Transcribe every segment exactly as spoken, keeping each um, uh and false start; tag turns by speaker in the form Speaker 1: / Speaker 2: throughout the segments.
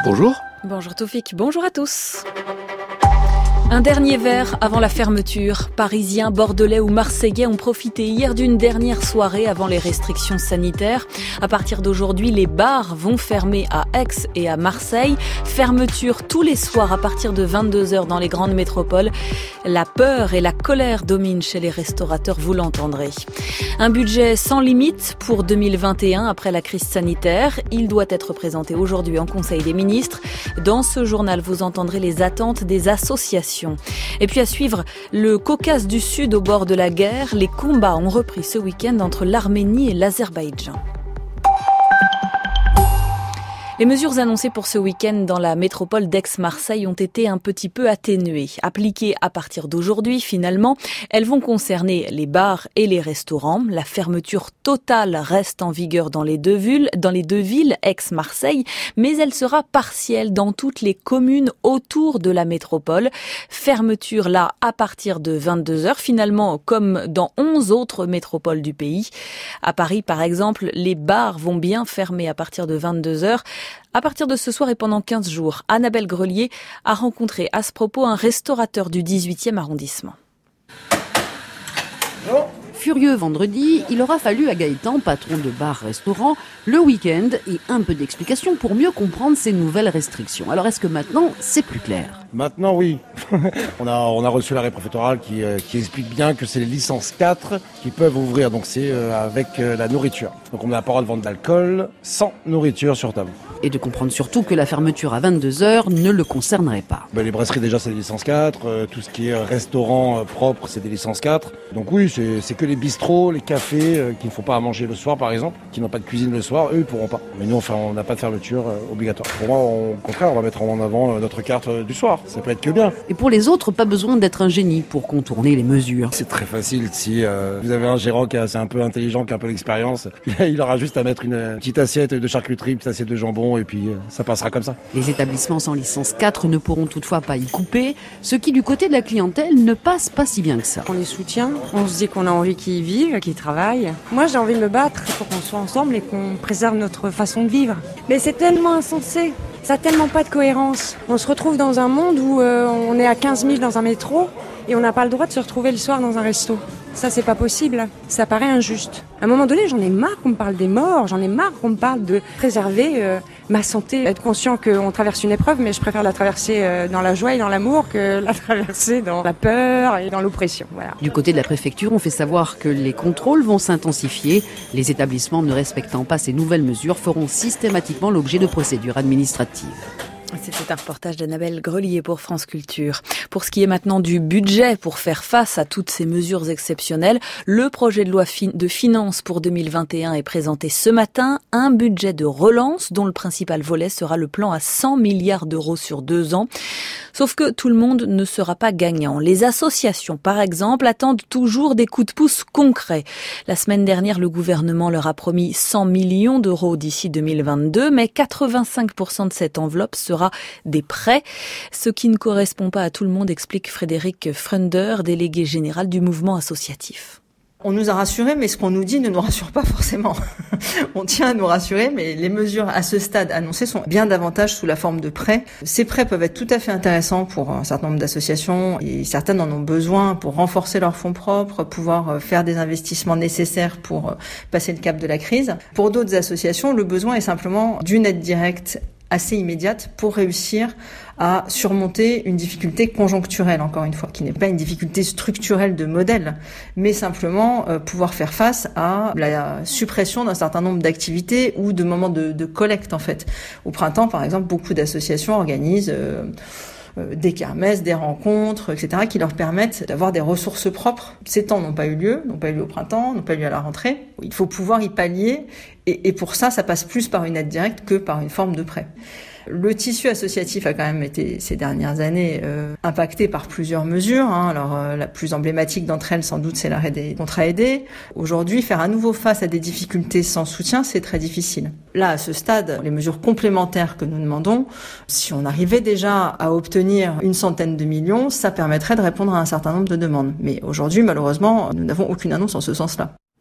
Speaker 1: bonjour.
Speaker 2: Bonjour Toufik, bonjour à tous. Un dernier verre avant la fermeture. Parisiens, Bordelais ou Marseillais ont profité hier d'une dernière soirée avant les restrictions sanitaires. À partir d'aujourd'hui, les bars vont fermer à Aix et à Marseille. Fermeture tous les soirs à partir de vingt-deux heures dans les grandes métropoles. La peur et la colère dominent chez les restaurateurs, vous l'entendrez. Un budget sans limite pour deux mille vingt et un après la crise sanitaire. Il doit être présenté aujourd'hui en Conseil des ministres. Dans ce journal, vous entendrez les attentes des associations. Et puis à suivre, le Caucase du Sud au bord de la guerre. Les combats ont repris ce week-end entre l'Arménie et l'Azerbaïdjan. Les mesures annoncées pour ce week-end dans la métropole d'Aix-Marseille ont été un petit peu atténuées. Appliquées à partir d'aujourd'hui, finalement, elles vont concerner les bars et les restaurants. La fermeture totale reste en vigueur dans les deux villes, dans les deux villes, Aix-Marseille, mais elle sera partielle dans toutes les communes autour de la métropole. Fermeture là à partir de vingt-deux heures, finalement, comme dans onze autres métropoles du pays. À Paris, par exemple, les bars vont bien fermer à partir de vingt-deux heures. À partir de ce soir et pendant quinze jours, Annabelle Grelier a rencontré à ce propos un restaurateur du dix-huitième arrondissement.
Speaker 3: Non. Furieux vendredi, il aura fallu à Gaëtan, patron de bar-restaurant, le week-end et un peu d'explication pour mieux comprendre ces nouvelles restrictions. Alors est-ce que maintenant, c'est plus clair ?
Speaker 4: Maintenant, oui. on, a, on a reçu l'arrêt préfectoral qui, euh, qui explique bien que c'est les licences quatre qui peuvent ouvrir. Donc c'est euh, avec euh, la nourriture. Donc on n'a pas le droit de vendre d'alcool sans nourriture sur table.
Speaker 3: Et de comprendre surtout que la fermeture à vingt-deux heures ne le concernerait pas.
Speaker 4: Ben, les brasseries déjà c'est des licences quatre, euh, tout ce qui est restaurant euh, propre c'est des licences quatre. Donc oui, c'est, c'est que les bistrots, les cafés euh, qui ne font pas à manger le soir par exemple, qui n'ont pas de cuisine le soir, eux ils pourront pas. Mais nous enfin, on n'a pas de fermeture euh, obligatoire. Pour moi, on, au contraire, on va mettre en avant euh, notre carte euh, du soir. Ça peut être que bien.
Speaker 3: Et pour les autres, pas besoin d'être un génie pour contourner les mesures.
Speaker 4: C'est très facile. Si euh, vous avez un gérant qui est assez un peu intelligent, qui a un peu d'expérience, il aura juste à mettre une petite assiette de charcuterie, une petite assiette de jambon et puis euh, ça passera comme ça.
Speaker 3: Les établissements sans licence quatre ne pourront toutefois pas y couper, ce qui du côté de la clientèle ne passe pas si bien que ça.
Speaker 5: On les soutient, on se dit qu'on a envie qu'ils vivent, qu'ils travaillent. Moi j'ai envie de me battre pour qu'on soit ensemble et qu'on préserve notre façon de vivre. Mais c'est tellement insensé. Ça n'a tellement pas de cohérence. On se retrouve dans un monde où euh, on est à quinze mille dans un métro et on n'a pas le droit de se retrouver le soir dans un resto. Ça, c'est pas possible. Ça paraît injuste. À un moment donné, j'en ai marre qu'on me parle des morts, j'en ai marre qu'on me parle de préserver euh, ma santé, être conscient qu'on traverse une épreuve, mais je préfère la traverser euh, dans la joie et dans l'amour que la traverser dans la peur et dans l'oppression. Voilà.
Speaker 3: Du côté de la préfecture, on fait savoir que les contrôles vont s'intensifier. Les établissements ne respectant pas ces nouvelles mesures feront systématiquement l'objet de procédures administratives.
Speaker 2: C'était un reportage d'Annabelle Grelier pour France Culture. Pour ce qui est maintenant du budget pour faire face à toutes ces mesures exceptionnelles, le projet de loi de finances pour deux mille vingt et un est présenté ce matin. Un budget de relance dont le principal volet sera le plan à cent milliards d'euros sur deux ans. Sauf que tout le monde ne sera pas gagnant. Les associations, par exemple, attendent toujours des coups de pouce concrets. La semaine dernière, le gouvernement leur a promis cent millions d'euros d'ici deux mille vingt-deux, mais quatre-vingt-cinq pour cent de cette enveloppe sera des prêts, ce qui ne correspond pas à tout le monde, explique Frédéric Frender, délégué général du mouvement associatif.
Speaker 6: On nous a rassurés, mais ce qu'on nous dit ne nous rassure pas forcément. On tient à nous rassurer, mais les mesures à ce stade annoncées sont bien davantage sous la forme de prêts. Ces prêts peuvent être tout à fait intéressants pour un certain nombre d'associations et certaines en ont besoin pour renforcer leurs fonds propres, pouvoir faire des investissements nécessaires pour passer le cap de la crise. Pour d'autres associations, le besoin est simplement d'une aide directe assez immédiate pour réussir à surmonter une difficulté conjoncturelle, encore une fois, qui n'est pas une difficulté structurelle de modèle, mais simplement euh, pouvoir faire face à la suppression d'un certain nombre d'activités ou de moments de, de collecte, en fait. Au printemps, par exemple, beaucoup d'associations organisent euh, euh, des kermesses, des rencontres, et cetera, qui leur permettent d'avoir des ressources propres. Ces temps n'ont pas eu lieu, n'ont pas eu lieu au printemps, n'ont pas eu lieu à la rentrée. Il faut pouvoir y pallier, et, et pour ça, ça passe plus par une aide directe que par une forme de prêt. Le tissu associatif a quand même été ces dernières années euh, impacté par plusieurs mesures. Hein. Alors euh, la plus emblématique d'entre elles, sans doute, c'est l'arrêt des contrats aidés. Aujourd'hui, faire à nouveau face à des difficultés sans soutien, c'est très difficile. Là, à ce stade, les mesures complémentaires que nous demandons, si on arrivait déjà à obtenir une centaine de millions, ça permettrait de répondre à un certain nombre de demandes. Mais aujourd'hui, malheureusement, nous n'avons aucune annonce en ce sens-là.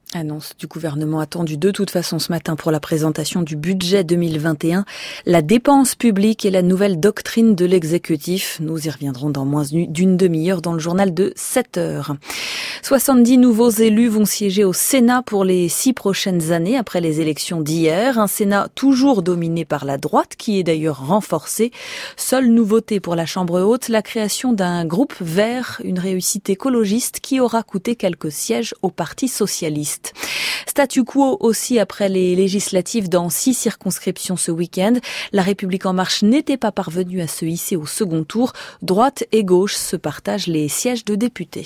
Speaker 2: Annonce du gouvernement attendue de toute façon ce matin pour la présentation du budget deux mille vingt et un. La dépense publique et la nouvelle doctrine de l'exécutif. Nous y reviendrons dans moins d'une demi-heure dans le journal de sept heures. soixante-dix nouveaux élus vont siéger au Sénat pour les six prochaines années après les élections d'hier. Un Sénat toujours dominé par la droite qui est d'ailleurs renforcé. Seule nouveauté pour la Chambre haute, la création d'un groupe vert, une réussite écologiste qui aura coûté quelques sièges au Parti socialiste. Statu quo aussi après les législatives dans six circonscriptions ce week-end. La République en marche n'était pas parvenue à se hisser au second tour. Droite et gauche se partagent les sièges de députés.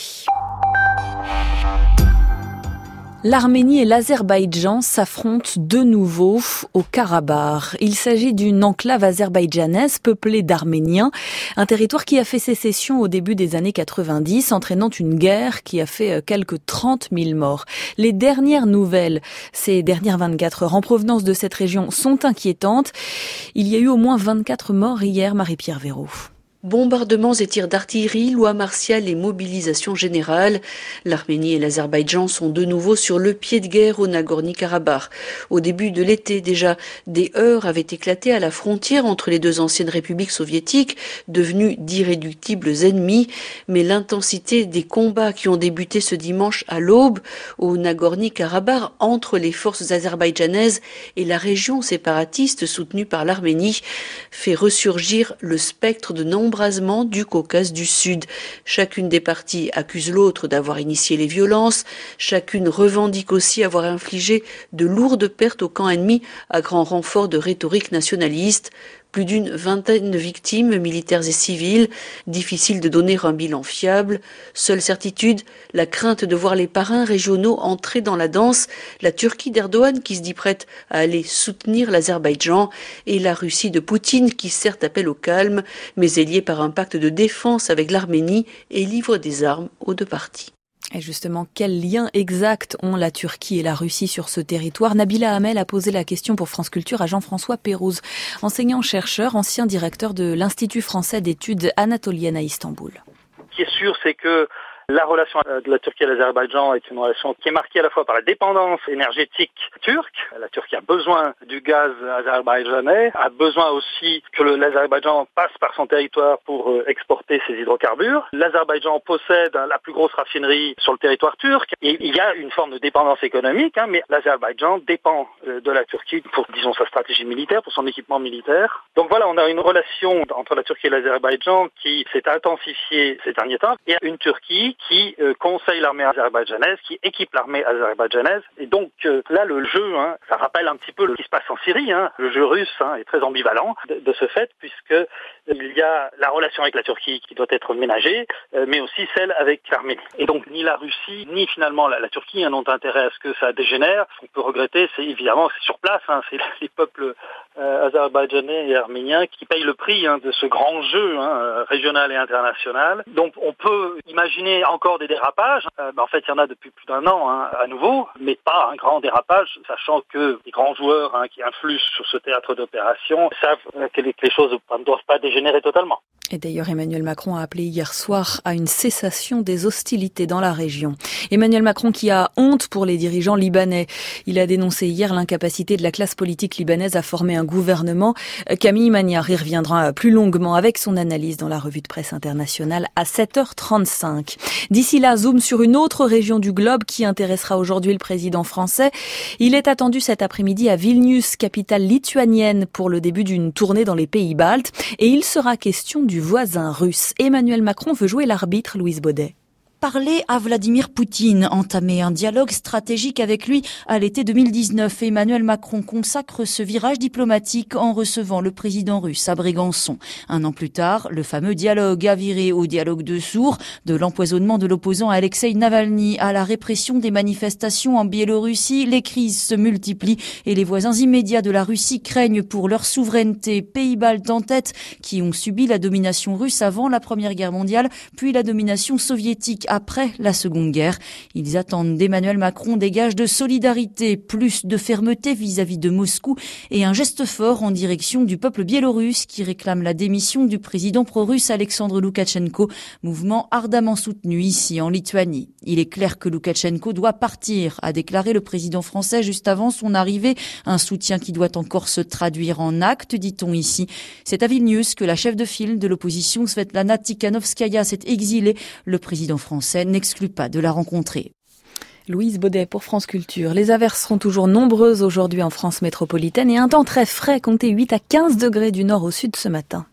Speaker 2: L'Arménie et l'Azerbaïdjan s'affrontent de nouveau au Karabakh. Il s'agit d'une enclave azerbaïdjanaise peuplée d'Arméniens, un territoire qui a fait sécession au début des années quatre-vingt-dix, entraînant une guerre qui a fait quelques trente mille morts. Les dernières nouvelles, ces dernières vingt-quatre heures en provenance de cette région sont inquiétantes. Il y a eu au moins vingt-quatre morts hier, Marie-Pierre Véraud.
Speaker 1: Bombardements et tirs d'artillerie, loi martiale et mobilisation générale. L'Arménie et l'Azerbaïdjan sont de nouveau sur le pied de guerre au Nagorno-Karabakh. Au début de l'été déjà, des heurts avaient éclaté à la frontière entre les deux anciennes républiques soviétiques, devenues d'irréductibles ennemis. Mais l'intensité des combats qui ont débuté ce dimanche à l'aube au Nagorno-Karabakh entre les forces azerbaïdjanaises et la région séparatiste soutenue par l'Arménie fait ressurgir le spectre de nombreux embrasement du Caucase du Sud. Chacune des parties accuse l'autre d'avoir initié les violences. Chacune revendique aussi avoir infligé de lourdes pertes au camp ennemi à grand renfort de rhétorique nationaliste. Plus d'une vingtaine de victimes, militaires et civiles. Difficile de donner un bilan fiable. Seule certitude, la crainte de voir les parrains régionaux entrer dans la danse, la Turquie d'Erdogan qui se dit prête à aller soutenir l'Azerbaïdjan et la Russie de Poutine qui certes appelle au calme, mais est liée par un pacte de défense avec l'Arménie et livre des armes aux deux parties.
Speaker 2: Et justement, quel lien exact ont la Turquie et la Russie sur ce territoire ? Nabila Hamel a posé la question pour France Culture à Jean-François Pérouse, enseignant-chercheur, ancien directeur de l'Institut français d'études anatoliennes à Istanbul.
Speaker 7: Ce qui est sûr, c'est que la relation de la Turquie et l'Azerbaïdjan est une relation qui est marquée à la fois par la dépendance énergétique turque. La Turquie a besoin du gaz azerbaïdjanais, a besoin aussi que l'Azerbaïdjan passe par son territoire pour exporter ses hydrocarbures. L'Azerbaïdjan possède la plus grosse raffinerie sur le territoire turc. Et il y a une forme de dépendance économique, hein, mais l'Azerbaïdjan dépend de la Turquie pour, disons, sa stratégie militaire, pour son équipement militaire. Donc voilà, on a une relation entre la Turquie et l'Azerbaïdjan qui s'est intensifiée ces derniers temps, et une Turquie qui euh, conseille l'armée azerbaïdjanaise, qui équipe l'armée azerbaïdjanaise. Et donc euh, là, le jeu, hein, ça rappelle un petit peu ce qui se passe en Syrie. Hein. Le jeu russe hein, est très ambivalent de, de ce fait, puisque il y a la relation avec la Turquie qui doit être ménagée, euh, mais aussi celle avec l'Arménie. Et donc ni la Russie, ni finalement la, la Turquie hein, n'ont intérêt à ce que ça dégénère. Ce qu'on peut regretter, c'est évidemment, c'est sur place, hein, c'est les peuples euh, azerbaïdjanais et arméniens qui payent le prix hein, de ce grand jeu hein, régional et international. Donc on peut imaginer encore des dérapages. Euh, ben, en fait, il y en a depuis plus d'un an hein, à nouveau, mais pas un grand dérapage, sachant que les grands joueurs hein, qui influent sur ce théâtre d'opération savent euh, que, les, que les choses ne doivent pas dégénérer totalement.
Speaker 2: Et d'ailleurs, Emmanuel Macron a appelé hier soir à une cessation des hostilités dans la région. Emmanuel Macron qui a honte pour les dirigeants libanais. Il a dénoncé hier l'incapacité de la classe politique libanaise à former un gouvernement. Camille Magnard y reviendra plus longuement avec son analyse dans la revue de presse internationale à sept heures trente-cinq. D'ici là, zoom sur une autre région du globe qui intéressera aujourd'hui le président français. Il est attendu cet après-midi à Vilnius, capitale lituanienne, pour le début d'une tournée dans les pays baltes. Et il sera question du voisin russe. Emmanuel Macron veut jouer l'arbitre, Louise Baudet.
Speaker 8: Parler à Vladimir Poutine, entamer un dialogue stratégique avec lui à l'été deux mille dix-neuf. Emmanuel Macron consacre ce virage diplomatique en recevant le président russe à Brégançon. Un an plus tard, le fameux dialogue a viré au dialogue de sourds, de l'empoisonnement de l'opposant Alexeï Navalny à la répression des manifestations en Biélorussie. Les crises se multiplient et les voisins immédiats de la Russie craignent pour leur souveraineté. Pays baltes en tête qui ont subi la domination russe avant la Première Guerre mondiale, puis la domination soviétique après la Seconde Guerre. Ils attendent d'Emmanuel Macron des gages de solidarité, plus de fermeté vis-à-vis de Moscou et un geste fort en direction du peuple biélorusse qui réclame la démission du président pro-russe Alexandre Loukachenko, mouvement ardemment soutenu ici en Lituanie. Il est clair que Loukachenko doit partir, a déclaré le président français juste avant son arrivée, un soutien qui doit encore se traduire en actes, dit-on ici. C'est à Vilnius que la chef de file de l'opposition Svetlana Tikhanovskaya s'est exilée. Le président français n'exclut pas de la rencontrer.
Speaker 2: Louise Baudet pour France Culture. Les averses seront toujours nombreuses aujourd'hui en France métropolitaine et un temps très frais, comptez huit à quinze degrés du nord au sud ce matin.